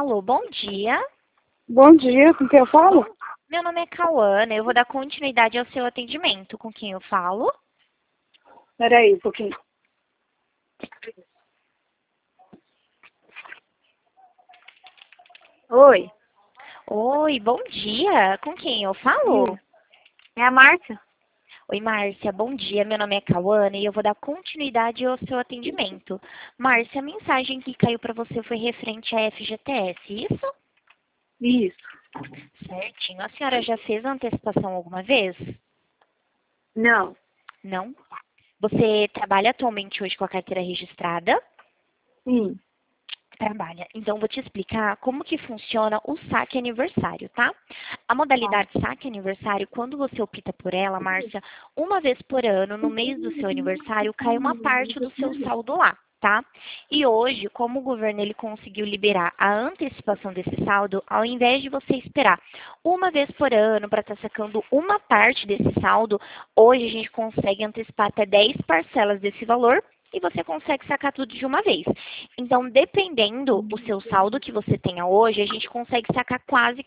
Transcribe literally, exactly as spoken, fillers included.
Alô, bom dia. Bom dia, com quem eu falo? Meu nome é Cauana, eu vou dar continuidade ao seu atendimento. Com quem eu falo? Peraí um pouquinho. Oi, Oi, bom dia. Com quem eu falo? hum, é a Márcia? Oi, Márcia, bom dia. Meu nome é Cauana e eu vou dar continuidade ao seu atendimento. Márcia, a mensagem que caiu para você foi referente à F G T S, isso? Isso. Certinho. A senhora já fez a antecipação alguma vez? Não, Não? Você trabalha atualmente hoje com a carteira registrada? sim. Trabalha. Então, vou te explicar como que funciona o saque aniversário, tá? A modalidade saque aniversário, quando você opta por ela, Márcia, uma vez por ano, no mês do seu aniversário, cai uma parte do seu saldo lá, tá? E hoje, como o governo ele conseguiu liberar a antecipação desse saldo, ao invés de você esperar uma vez por ano para estar sacando uma parte desse saldo, hoje a gente consegue antecipar até dez parcelas desse valor e você consegue sacar tudo de uma vez. Então, dependendo do seu saldo que você tenha hoje, a gente consegue sacar quase que